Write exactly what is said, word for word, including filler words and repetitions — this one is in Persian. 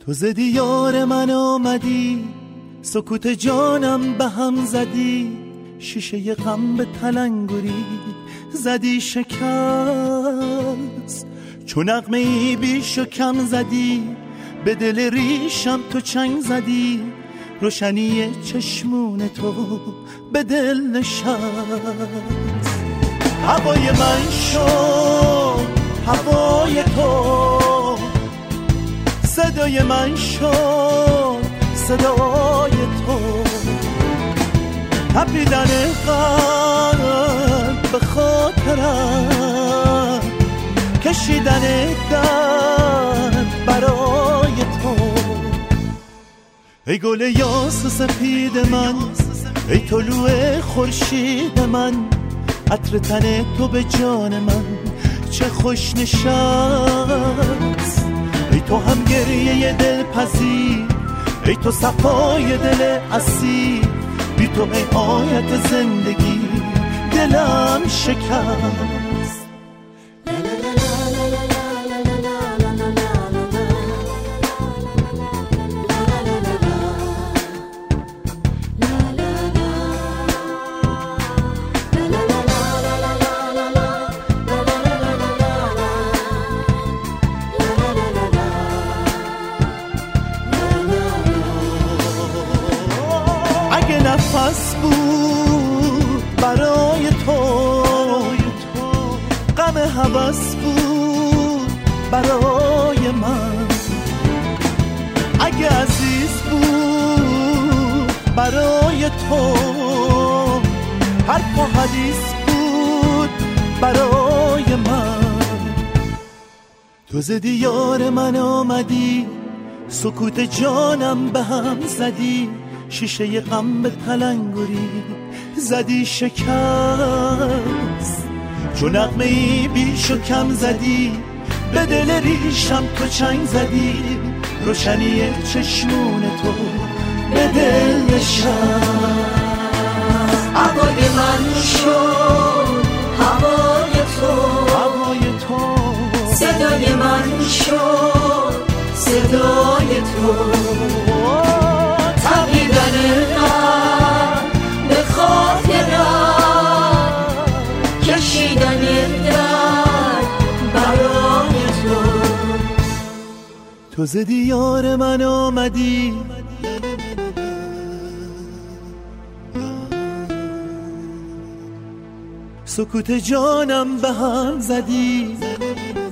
تو ز دیار من آمدی، سکوت جانم به هم زدی، شیشه غم به تلنگری زدی شکست. چو نغمه ای بیش و کم زدی، به دل ریشم تو چنگ زدی، روشنی چشمون تو به دل نشست. هوای من شد هوای تو، صدای من شد صدای تو، تپیدن قلب به خاطرم، کشیدن درد برای تو. ای گل یاس سپید من، ای طلوع خورشید من، عطر تن تو به جان من چه خوش نشست. ای تو هم گریه دل پذیر، ای تو صفای دل اسیر، بی تو ای آیت زندگی دلم شکست. نفس بود برای تو، غم هوس بود برای من. اگه عزیز بود برای تو، حرف و حدیث بود برای من. تو ز دیار من آمدی، سکوت جانم به هم زدی، شیشه غم به تلنگری زدی شکست. چون نغمه ای بیش و کم زدی، به دل ریشم تو چنگ زدی، روشنی چشمون تو به دل نشست. هوای من شد هوای تو، هوای تو، صدای من شد صدای تو، به خاطرم، کشیدن درد برای تو. تو ز دیار من آمدی، سکوت جانم به هم زدی،